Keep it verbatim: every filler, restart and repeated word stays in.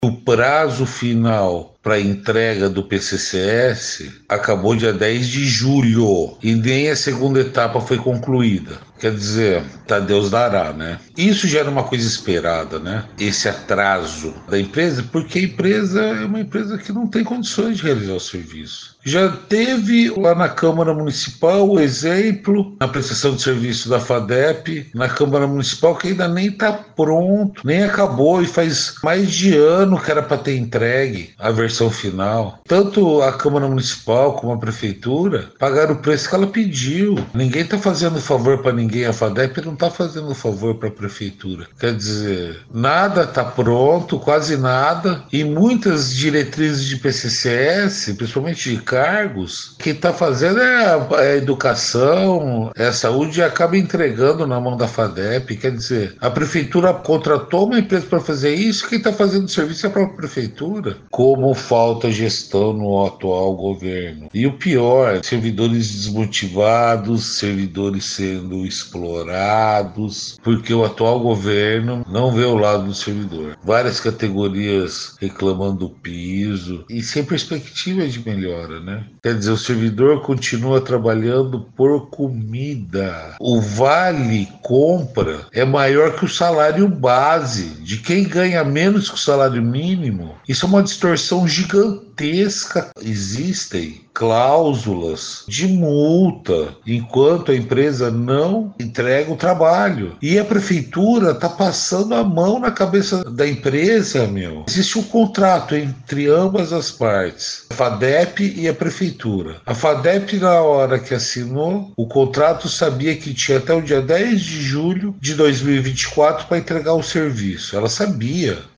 O prazo final para entrega do P C C S acabou dia dez de julho e nem a segunda etapa foi concluída. Quer dizer, tá Deus dará, né? Isso já era uma coisa esperada, né? Esse atraso da empresa, porque a empresa é uma empresa que não tem condições de realizar o serviço. Já teve lá na Câmara Municipal o exemplo, na prestação de serviço da FADEP, na Câmara Municipal, que ainda nem está pronto, nem acabou, e faz mais de ano que era para ter entregue a versão final. Tanto a Câmara Municipal como a Prefeitura pagaram o preço que ela pediu. Ninguém está fazendo favor para ninguém, a FADEP não está fazendo favor para a Prefeitura. Quer dizer, nada está pronto, quase nada, e muitas diretrizes de P C C S, principalmente de cargos, quem está fazendo é a, é a educação, é a saúde, e acaba entregando na mão da FADEP. Quer dizer, a prefeitura contratou uma empresa para fazer isso, quem está fazendo o serviço é a própria prefeitura. Como falta gestão no atual governo. E o pior, servidores desmotivados, servidores sendo explorados, porque o atual governo não vê o lado do servidor. Várias categorias reclamando do piso e sem perspectiva de melhora, né? Quer dizer, o servidor continua trabalhando por comida. O vale compra é maior que o salário base de quem ganha menos que o salário mínimo. Isso é uma distorção gigantesca. Existem cláusulas de multa enquanto a empresa não entrega o trabalho. E a prefeitura está passando a mão na cabeça da empresa, meu. Existe um contrato entre ambas as partes, a FADEP e a prefeitura. A FADEP, na hora que assinou o contrato, sabia que tinha até o dia dez de julho de dois mil e vinte e quatro para entregar o serviço. Ela sabia.